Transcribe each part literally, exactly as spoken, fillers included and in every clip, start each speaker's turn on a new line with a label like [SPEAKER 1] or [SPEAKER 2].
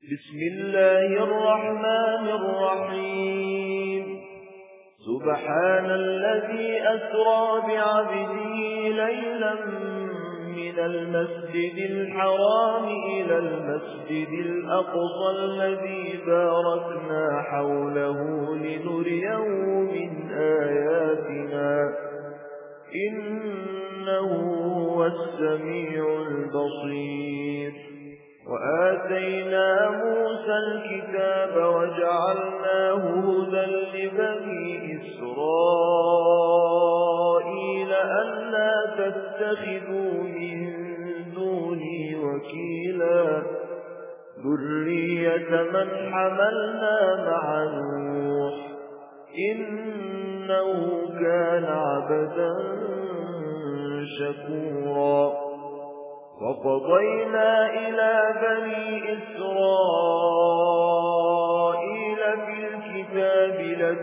[SPEAKER 1] بسم الله الرحمن الرحيم سبحان الذي أسرى بعبده ليلا من المسجد الحرام إلى المسجد الأقصى الذي باركنا حوله لنريه من آياتنا إنه هو السميع البصير وآتينا موسى الكتاب وجعلناه هدى لبني إسرائيل ألا تتخذوا من دوني وكيلا ذرية من حملنا مع نوح إنه كان عبدا شكورا وقضينا إلى بني إسرائيل في الكتاب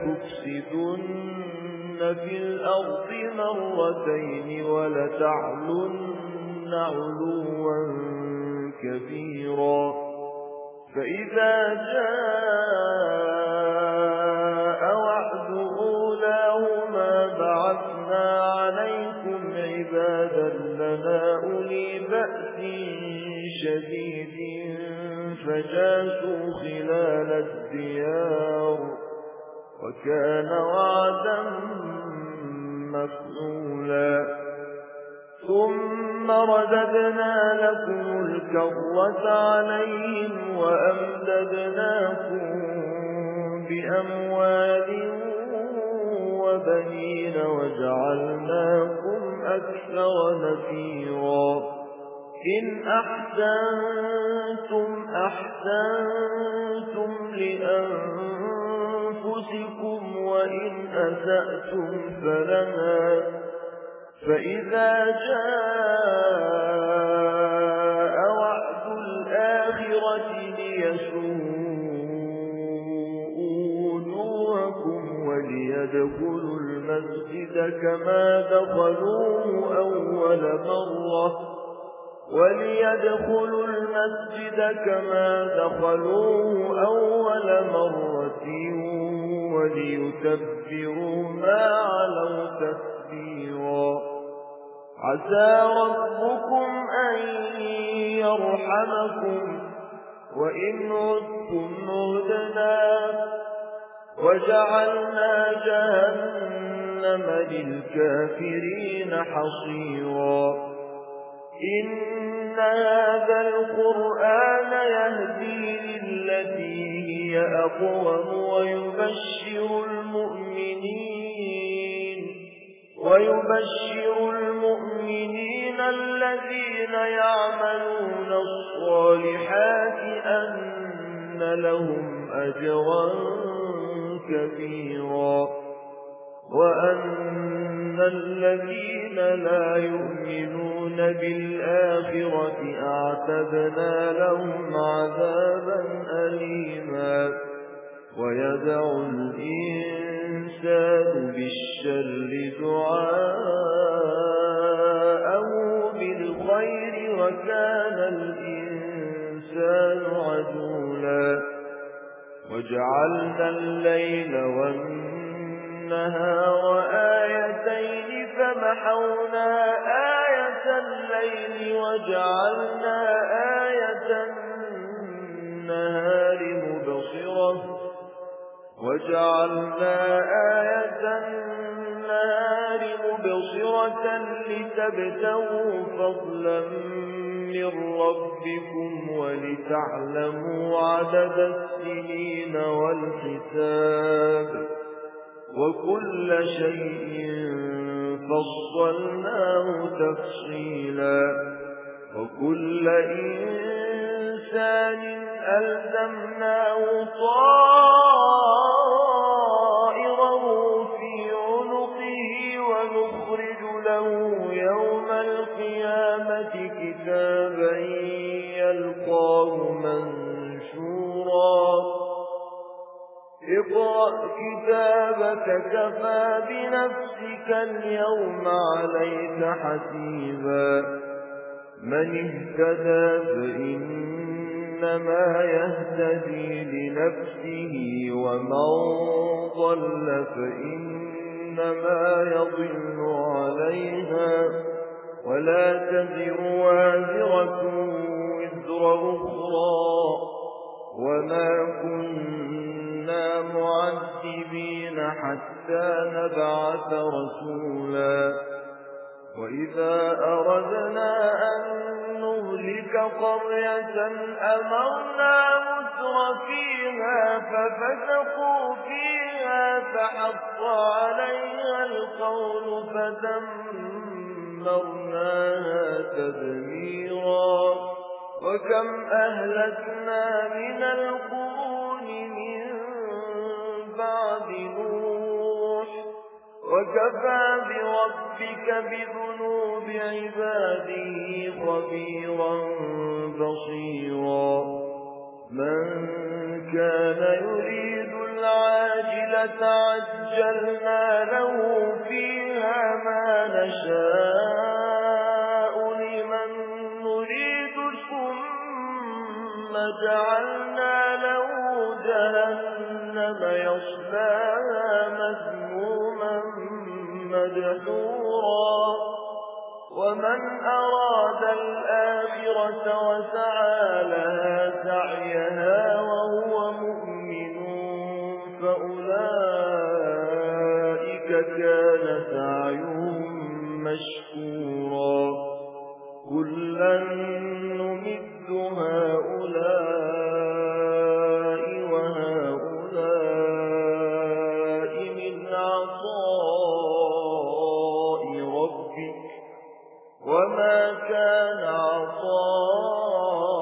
[SPEAKER 1] لتفسدن في الأرض مرتين ولتعلن علوا كبيرا فإذا جاء وعد أولاهما بعثنا عليكم عبادا لنا أولي بأس شديد فجاسوا خلال الديار وكان وعدا مفعولا ثم رددنا لكم الكرة عليهم وأمددناكم بأموال وبنين وجعلناكم أكثر نفيرا إن أحسنتم أحسنتم لأنفسكم وإن أسأتم فلها فإذا جاء وعد الآخرة ليسوءوا نوركم وليدخلوا المسجد كما دخلوه أول مرة وليدخلوا المسجد كما دخلوه أول مرة وليتبروا ما علوا تتبيرا عسى ربكم أن يرحمكم وإن عدتم عدنا وجعلنا جهنم للكافرين حصيرا إن هذا القرآن يهدي للتي هي أقوم ويبشر المؤمنين ويبشر المؤمنين الذين يعملون الصالحات أن لهم أجرا كبيرا وأن الذين لا يؤمنون بالآخرة أعتدنا لهم عذابا أليما ويدعو الإنسان بالشر دعاءه بالخير وكان الإنسان عجولا وجعلنا الليل والنهار آيتين فمحونا آية الليل وجعلنا آية النهار مبصرة وجعلنا آية النهار مبصرة لتبتغوا فضلا من ربكم ولتعلموا عدد السنين والحساب وكل شيء فصلناه تفصيلا وكل إنسان ألزمناه طائره في عنقه ونخرج له يوم القيامة كتابا يلقاه منشورا اقرأ كتابك كفى بنفسك اليوم عليك حسيبا من اهتدى فإن فإنما يهتدي لنفسه ومن ضل فإنما يضل عليها ولا تزر وازرة وزر أخرى وما كنا معذبين حتى نبعث رسولا وإذا أردنا أن نهلك قرية أمرنا متر فيها ففسقوا فيها فحق عليها القول فدمرناها تدميرا وكم أهلكنا من القرون من بعد نوح وكفى بربك بذنوب عباده خبيرا بصيرا من كان يريد العاجلة عجلنا له فيها ما نشاء لمن نريد ثم جعلنا له جهنم يصلاها مذموما مدحورا ومن أراد الآخرة وسعى لها سعيها وهو مؤمن فأولئك كان سعيهم مشكورا كلا نمد هؤلاء وما كان عطاء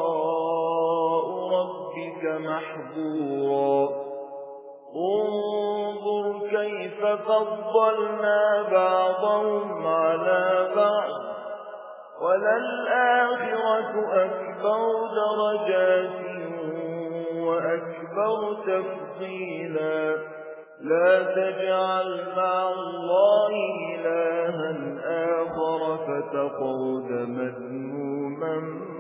[SPEAKER 1] ربك محظورا انظر كيف فضلنا بعضهم على بعض وللآخرة أكبر درجات وأكبر تفضيلا لا تجعل مع الله إلها آخر فتقعد مذموما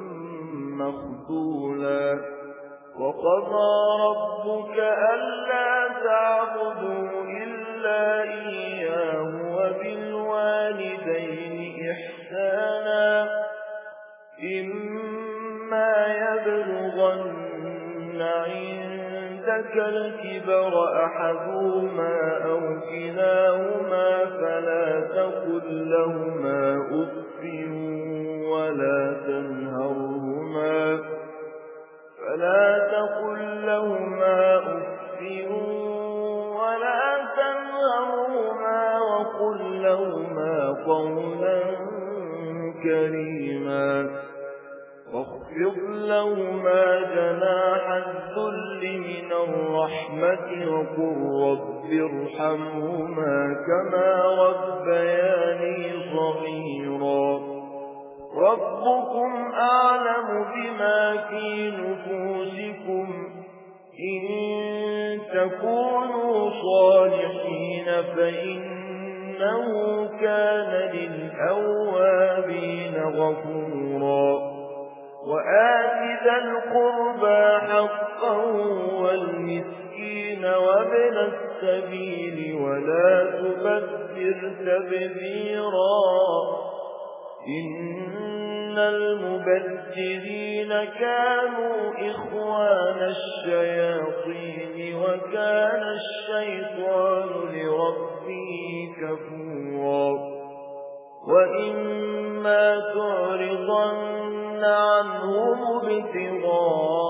[SPEAKER 1] مخذولا وقضى ربك ألا تعبدوا إلا إياه وبالوالدين إحسانا إما يبلغن عندك الكبر أحدهما أو كلاهما فلا تقل لهما أف ولا تنهرهما فلا تقل لهما أف ولا تنهرهما وقل لهما قولا كريما واخفض لهما جناح الذل من الرحمة وقل رب ارحمهما كما ربياني صغيرا ربكم أعلم بما في نفوسكم إن تكونوا صالحين فإنه كان للأوابين غفورا وآت ذا القربى حقا والمسكين وابن السبيل ولا تبذر تبذيرا إن المبذرين كانوا إخوان الشياطين وكان الشيطان لربه كفورا وإما تعرضن عنهم ابتغاء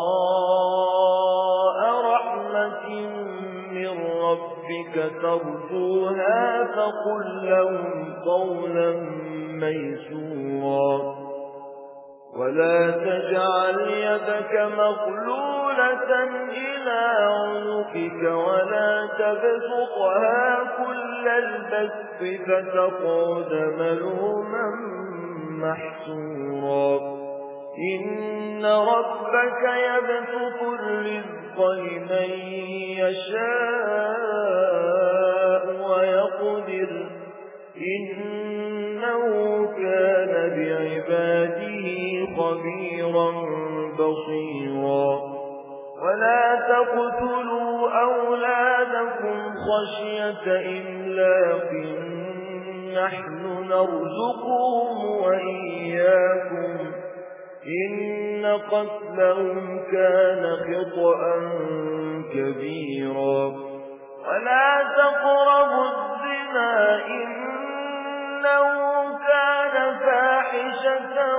[SPEAKER 1] رحمة من ربك ترجوها فقل لهم قولا ميسورا ولا تجعل يدك مغلولة إلى عنقك ولا تبسطها كل البسط فتقعد ملوما محسورا إن ربك يبسط الرزق لمن يشاء ويقدر إنه كان بعباده خبيرا بصيرا ولا تقتلوا أولادكم خشية إملاق نحن نرزقهم وإياكم إن قتلهم كان خطأ كبيرا ولا تقربوا الزنا إنه كان فاحشة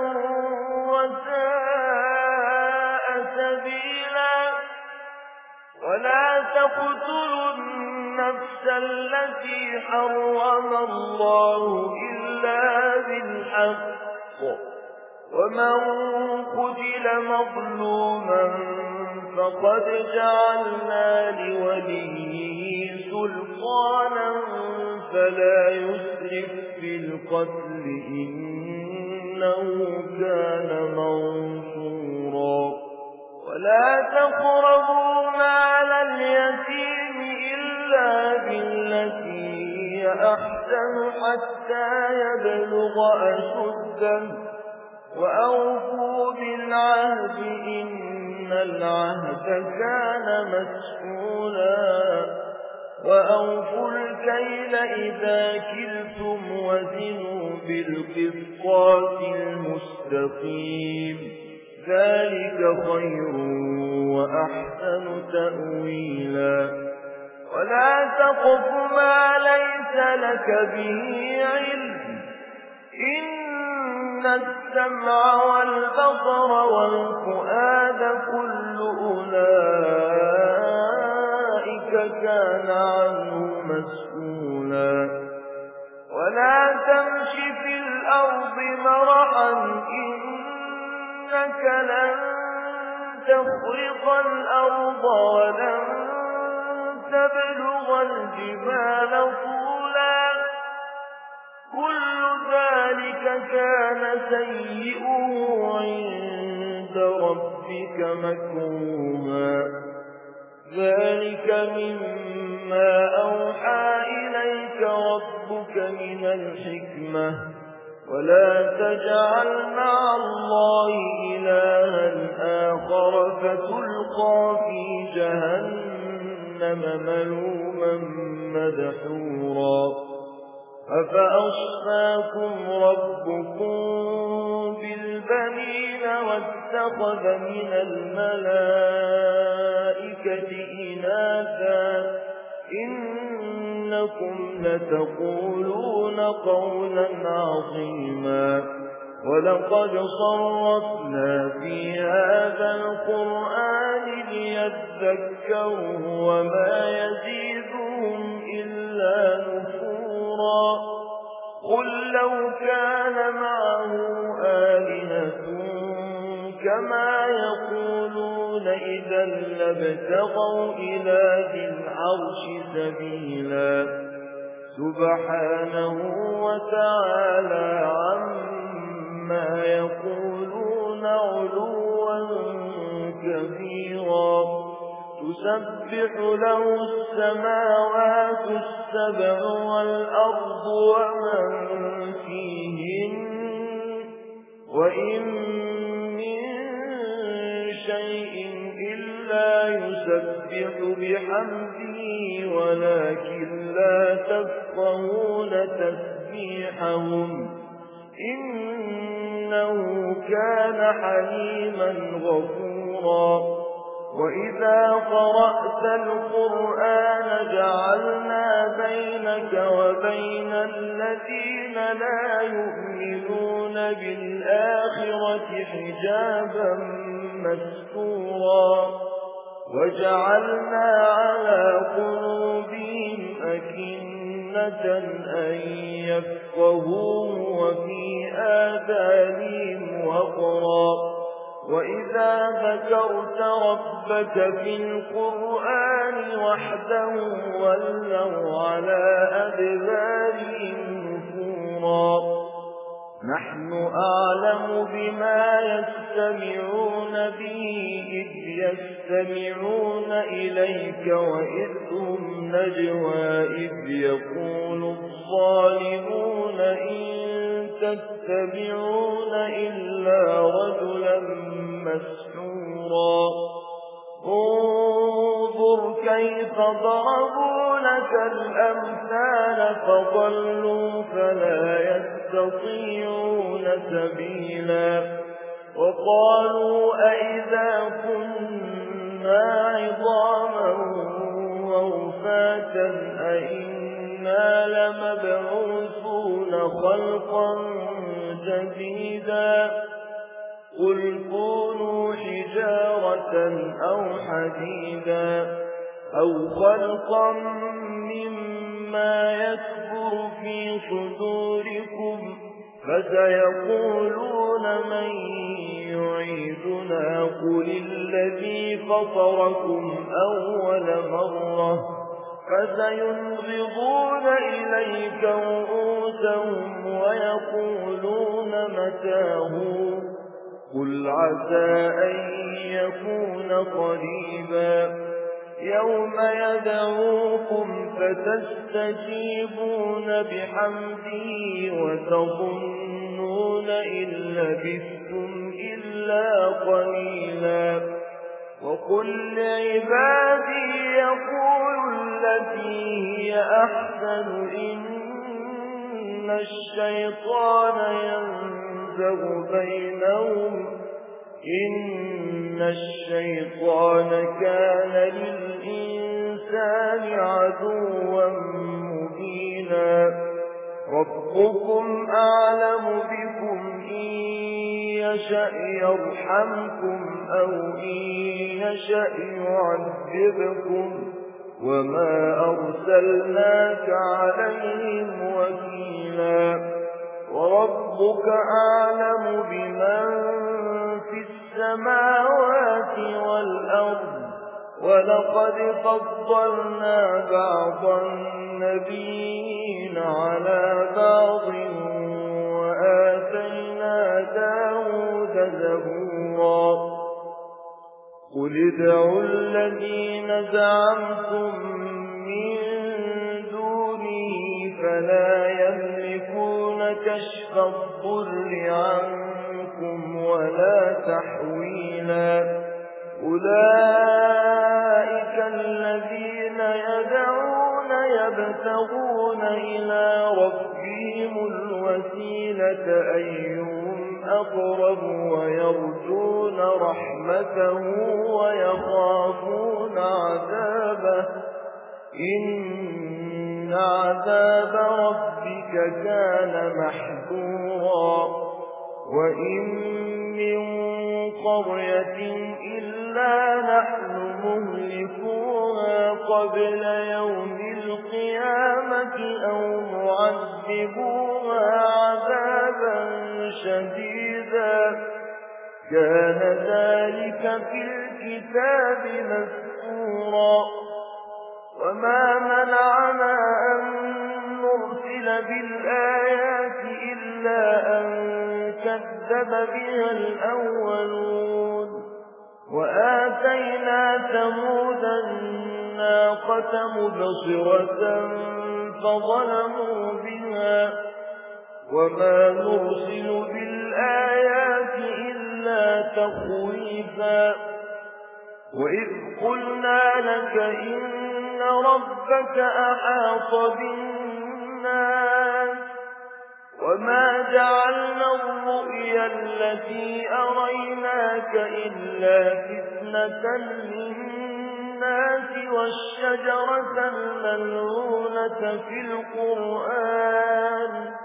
[SPEAKER 1] وساء سبيلا ولا تقتلوا النفس التي حرم الله إلا بالحق ومن قتل مظلوما فقد جعلنا لوليه سلطانا فلا يسرف في القتل إنه كان منصورا ولا تقربوا مال اليتيم إلا بالتي هي أحسن حتى يبلغ أشده وأوفوا بالعهد إن العهد كان مسؤولا وأوفوا الكيل إذا كلتم وزنوا بالقسطاس المستقيم ذلك خير وأحسن تأويلا ولا تقف ما ليس لك به علم إن السمع والبصر والفؤاد كل أولئك كان عنه مسؤولا ولا تمش في الأرض مرحا إنك لن تخرق الأرض ولن تبلغ الجبال طولا كل ذلك كان سيئه عند ربك مكروها ذلك مما أوحى إليك ربك من الحكمة ولا تجعل مع الله إلها آخر فتلقى في جهنم ملوما مدحورا أفأصفاكم ربكم بالبنين واتخذ من الملائكة إناثا إنكم لتقولون قولا عظيما ولقد صرفنا في هذا القرآن ليذكروا وما يزيدهم إلا نفورا قل لو كان معه آلهة كما يقولون إذا لابتغوا إلى ذي العرش سبيلا سبحانه وتعالى عما يقولون علوا كبيرا تسبح له السماوات السبع والأرض ومن فيهن وإن من شيء إلا يسبح بحمده ولكن لا تفقهون تسبيحهم إنه كان حليما غفورا وإذا قرأت القرآن جعلنا بينك وبين الذين لا يؤمنون بالآخرة حجابا مستورا وجعلنا على قلوبهم أكنة أن يفقهوه وفي آذانهم وقرا وإذا ذكرت ربك في القرآن وحده ولوا على أدبارهم نفورا نحن أعلم بما يستمعون به إذ يستمعون إليك وإذ هم نجوى إذ يقول الظالمون إن تتبعون إلا رجلا مسحورا كيف ضربوا لك الأمثال فضلوا فلا يستطيعون سبيلا وقالوا أئذا كنا عظاما ورفاتا أئنا لمبعوثون خلقا جديدا قل كونوا حجارة أو حديدا أو خلقا مما يكبر في صدوركم فسيقولون من يعيدنا قل الذي فطركم أول مرة فسينغضون إليك رؤوسهم ويقولون متاه قل عسى أن يكون قريبا يوم يدعوكم فتستجيبون بحمده وتظنون إن لبثتم إلا قليلا وقل لعبادي يقولوا التي هي أحسن إن الشيطان ينزغ بينهم إن الشيطان كان للإنسان عدوا مبينا ربكم أعلم بكم إن يشأ يرحمكم أو إن يشأ يعذبكم وما أرسلناك عليهم وكيلا وربك أعلم بمن في السماوات والأرض ولقد فضلنا بعض النبيين على بعض وآتينا داود زبورا قل ادعوا الذين زعمتم من دونه فلا يملكون كشف الضر عنكم ولا تحويلا أولئك الذين يدعون يبتغون إلى ربهم الوسيلة أيهم أقرب ويرجون رحمته ويخافون عذابه إن عذاب ربك كان محذورا وإن من قرية إلا نحن مهلكوها قبل يوم القيامة أو معذبوها عذابا شديدا كان ذلك في الكتاب مسطورا وما منعنا أن نرسل بالآيات إلا أن كذب بها الأولون وآتينا ثمود الناقة مبصرة فظلموا بها وما نرسل بالآيات إلا تخويفا وإذ قلنا لك إن ربك أحاط بالناس وما جعلنا الرؤيا التي أريناك إلا فتنة للناس والشجرة الملعونة في القرآن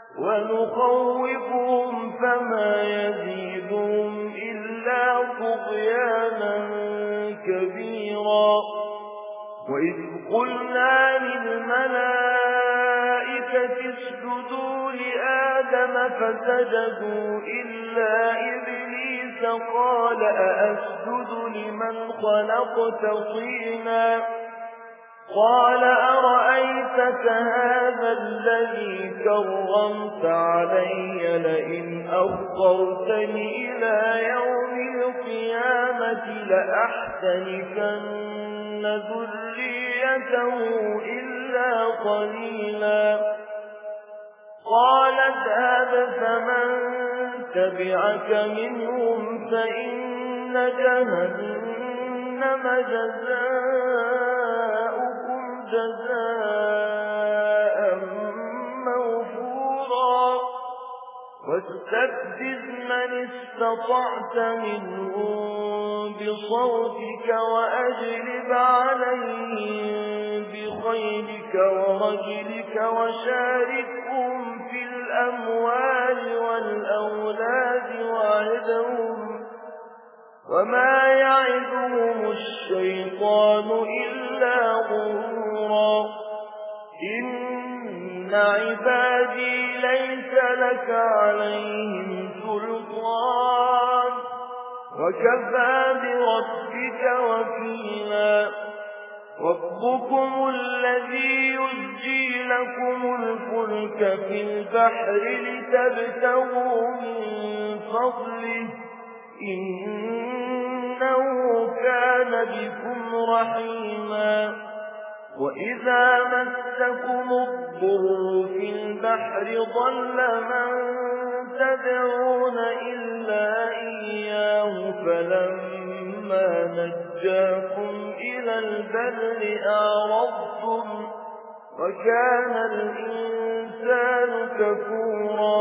[SPEAKER 1] ونخوفهم فما يزيدهم إلا طغيانا كبيرا وإذ قلنا للملائكة اسجدوا لآدم فسجدوا إلا إبليس قال أأسجد لمن خلقت طينا قال أرأيتك هذا الذي كرمت علي لئن أخرتني إلى يوم القيامة لأحتنكن ذريته إلا قليلا قال اذهب فمن تبعك منهم فإن جهنم جزاؤهم جزاء موفورا واستفزز من استطعت منهم بصوتك وأجلب عليهم بخيلك ورجلك وشاركهم في الأموال والأولاد وعدهم وما يعدهم الشيطان إلا غرورا إن عبادي ليس لك عليهم سلطان وكفى بربك وكيلا ربكم الذي يزجي لكم الفلك في البحر لتبتغوا من فضله إنه كان بكم رحيما وإذا مسكم الضر في البحر ضل من تدعون إلا إياه فلما نجاكم إلى البر أعرضتم وكان الإنسان كفورا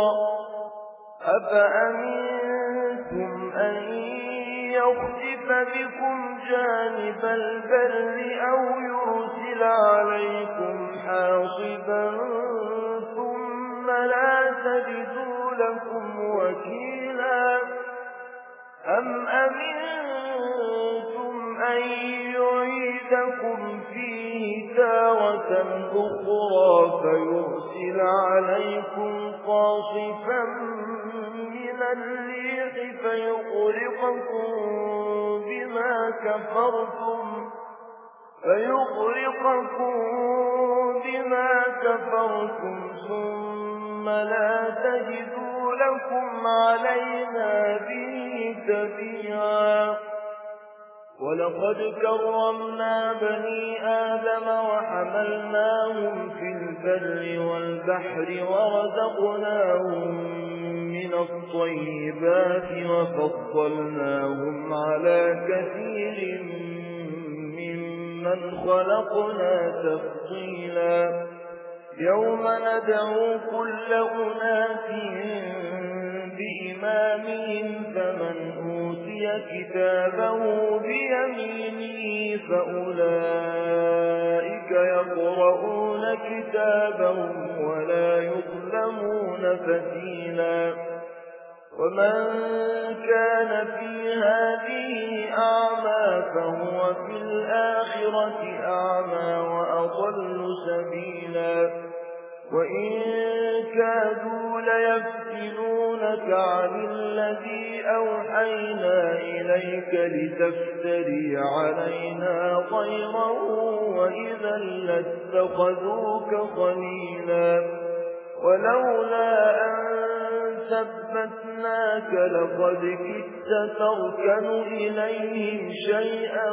[SPEAKER 1] أفأمنتم أن يخسف بكم جانب البر أو يرسل عليكم حاصبا ثم لا تجدوا لكم وكيلا أم أمنتم أن يعيدكم فيه تارة أخرى فيرسل عليكم قاصفا من الريح فيغرقكم بما كفرتم فيغرقكم بما كفرتم ثم لا تجدوا لكم علينا به تبيعا ولقد كرمنا بني آدم وحملناهم في البر والبحر ورزقناهم من الطيبات وفضلناهم على كثير ممن خلقنا تفضيلا يوم ندعو كل أناس بإمامهم فمن أوتي كتابه بيمينه فأولئك يقرؤون كتابهم ولا يظلمون فتيلا ومن كان في هذه أعمى فهو في الآخرة أعمى وأضل سبيلا وإن كادوا ليفتنونك عن الذي أوحينا إليك لتفتري علينا غيره وإذا لاتخذوك خليلا ولولا أن ثبتناك لقد كدت تركن إليهم شيئا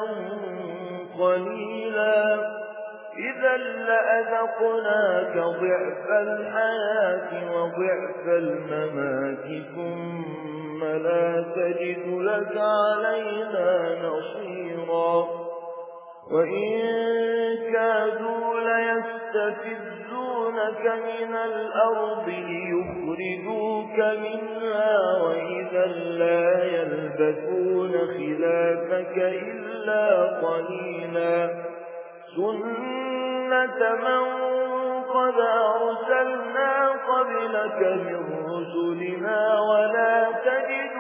[SPEAKER 1] قليلا إذا لأذقناك ضعف الحياة وضعف الممات ثم لا تجد لك علينا نصيرا وإن كادوا ليستفزونك من الأرض ليخرجوك منها وإذا لا يلبثون خلافك إلا قليلا سنة من قد أرسلنا قبلك من رسلنا ولا تجد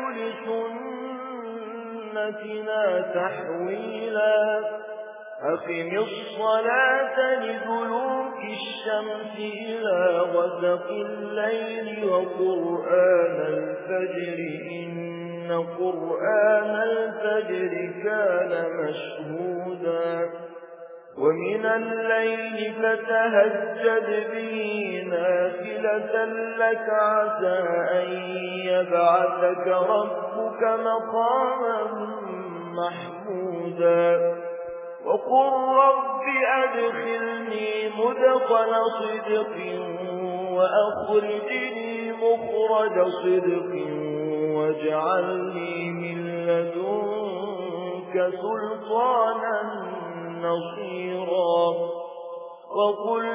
[SPEAKER 1] لسنتنا تحويلا أقم الصلاة لدلوك الشمس إلى غسق الليل وقرآن الفجر إن قرآن الفجر كان مشهودا ومن الليل فتهجد به نافلة لك عسى أن يبعثك ربك مقاما محمودا وقل رب أدخلني مدخل صدق وأخرجني مخرج صدق واجعلني من لدنك سلطانا نصيرا وقل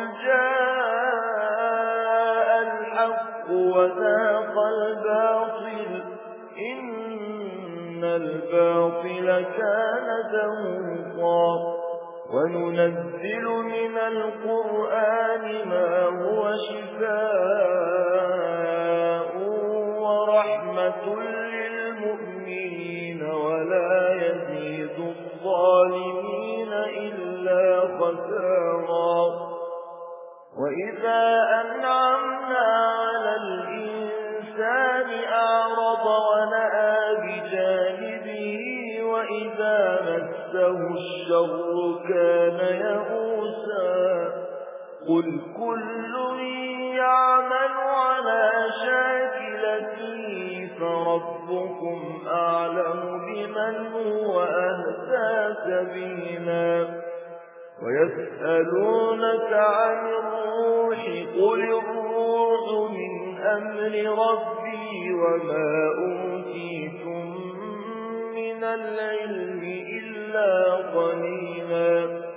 [SPEAKER 1] جاء الحق وزهق الباطل إن الباطل كان زهوقا وننزل من القرآن ما هو شفاء ورحمة للمؤمنين ولا يزيد الظالمين إلا خسارا وإذا أنعمنا على الإنسان أعرض ونأى بجانبه وإذا مسه الشر كان يئوسا قل كل يعمل على شاكلته فربكم أعلم بمن هو أهدى سبيلا ويسألونك عن الروح قل الروح من أمر ربي وما أوتيتم من العلم إلا قليلا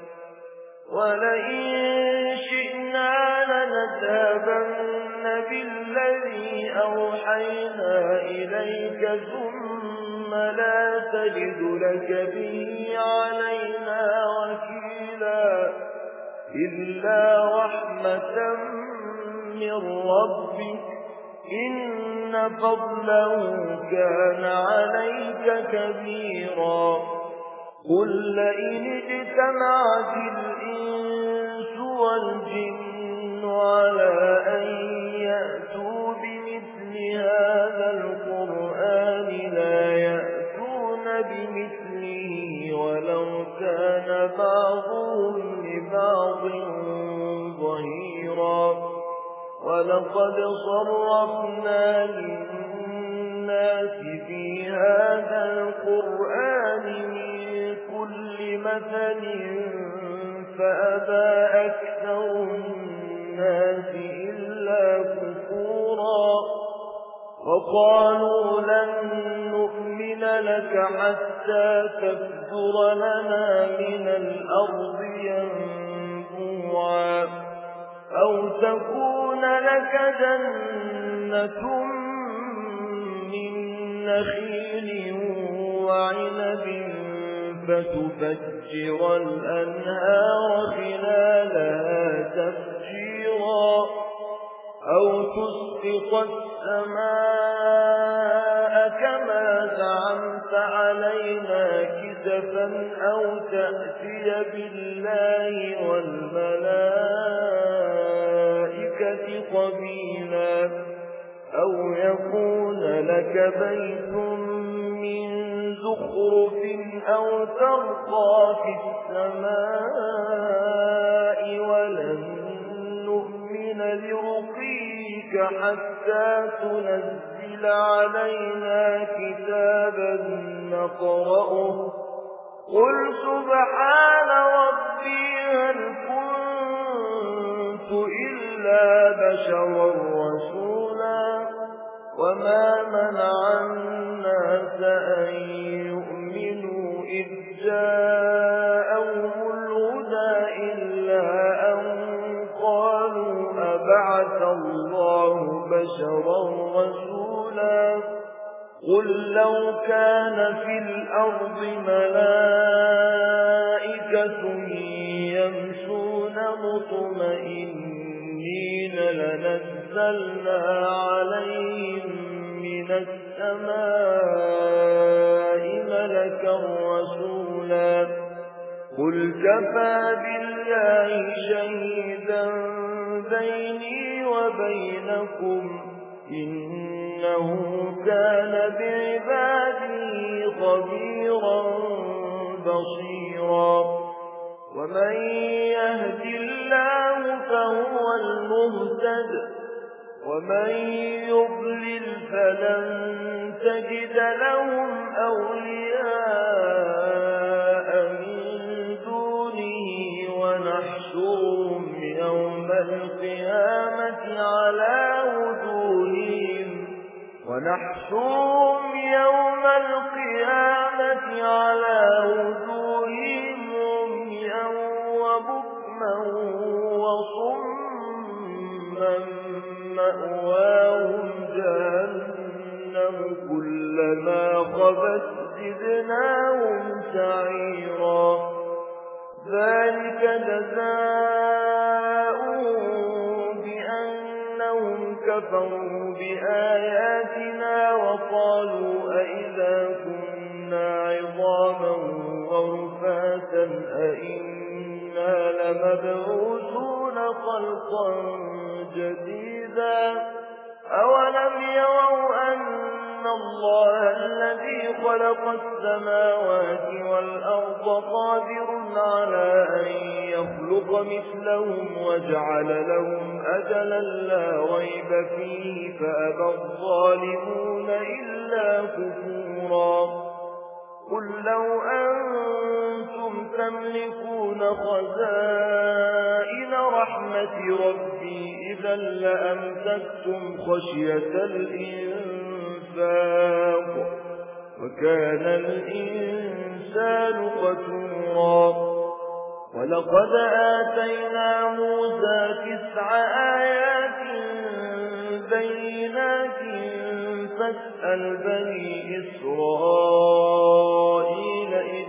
[SPEAKER 1] ولئن شئنا لنذهبن بالذي أوحينا إليك ثم لا تجد لك به علينا وكيلا إلا رحمة من ربك إن فضله كان عليك كبيرا قل لئن اجتمعت الإنس والجن على أن يأتوا بمثل هذا القرآن لا يأتون بمثله ولو كان بعضهم لبعض ظهيرا ولقد صرفنا للناس في هذا القرآن من كل مثل فأبى أكثر الناس إلا كفورا وقالوا لن نؤمن لك حتى تفجر لنا من الأرض ينبوعا أو تكون لك جنة من نخيل وعنب فتفجر الأنهار خلالها تفجيرا أو تسقط السماء كما زعمت علينا كسفا أو تأتي بالله والملائكة قبيلا أو يكون لك بيت من زخرف أو ترقى في السماء ولن نؤمن لرقيك حتى تنزل علينا كتابا نقرأه قل سبحان ربي هل كنت إلا بشرا رسولا وما منع الناس أن يؤمنوا إذ جاءهم الهدى إلا أن قالوا أبعث الله بشرا رسولا قل لو كان في الأرض ملائكة يمشون مطمئنين لنزلنا عليهم من السماء ملكا رسولا قل كفى بالله شهيدا بيني وبينكم إنه كان بعباده خبيرا بصيرا ومن يهد الله فهو المهتد ومن يضلل فلن تجد لهم أولياء من دونه ونحشرهم يوم القيامة على وجوههم ونحشرهم يوم القيامة على وجوههم عميا وبكما كفروا بآياتنا وقالوا أئذا كنا عظاما ورفاتا أئنا لمبعوثون خلقا جديدا أولم يروا أن الله الذي خلق السماوات والأرض قادر على أن يخلق مثلهم وجعل لهم أجلا لا ريب فيه فأبى الظالمون إلا كفورا قل لو أنتم تملكون خزائن رحمة ربي إذا لأمسكتم خشية الإنفاق وكان الإنسان قتورا ولقد آتينا موسى تسع آيات بينات فاسأل بني إسرائيل إذ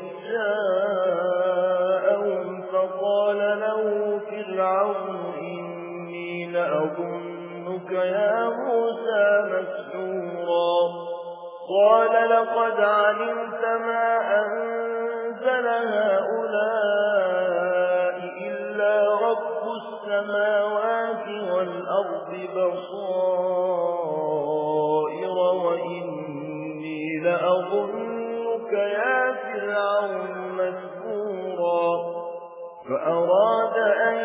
[SPEAKER 1] جاءهم فقال له فرعون إني لأظنك يا موسى مسحورا قال لقد علمت ما أنزل هؤلاء إلا رب السماوات والأرض بصائر وإني لأظنك يا فرعون مسحورا فأراد أن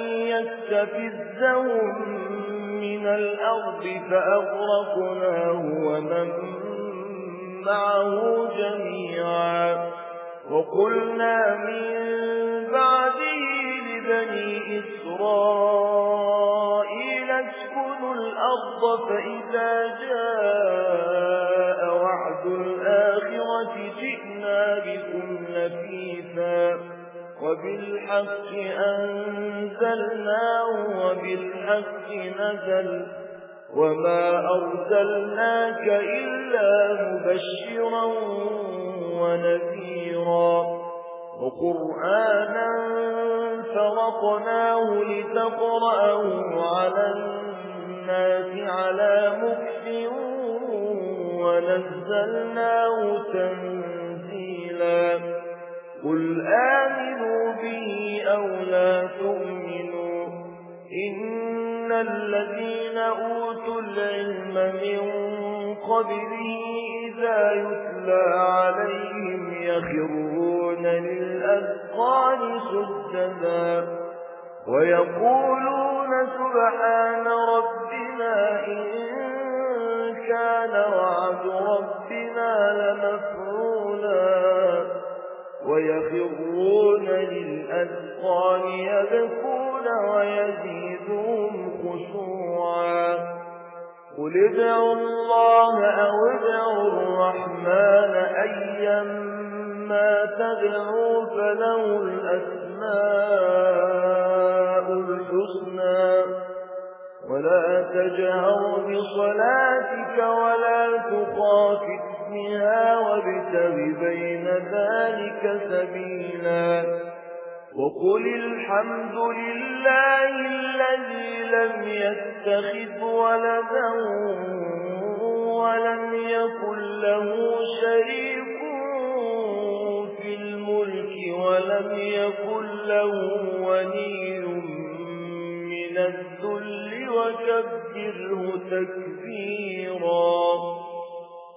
[SPEAKER 1] يستفزهم من الأرض فأغرقناه ومن معه جميعا وقلنا من بعده لبني إسرائيل اسكنوا الأرض فإذا جاء وعد الآخرة جئنا بكم لفيفا وبالحق أنزلناه وبالحق نزل وما أرسلناك إلا مبشرا ونذيرا وقرآنا فرقناه لتقرأه على الناس على مكث ونزلناه تنزيلا قل آمنوا به أو لا تؤمنوا إن الذين أوتوا العلم من قبله إذا يتلى عليهم يخرون للأذقان سجدا ويقولون سبحان ربنا إن كان وعد ربنا لمفعولا ويخرون للأذقان يبكون ويزيدهم خشوعا قل ادعوا الله أو ادعوا الرحمن أيما تدعوا فله الأسماء الحسنى ولا تجهر بصلاتك ولا تخافت بها وابتغ بين ذلك سبيلا وقل الحمد لله الذي لم يتخذ ولدا ولم يكن له شريك في الملك ولم يكن له ولي من الذل وكبره تكبيرا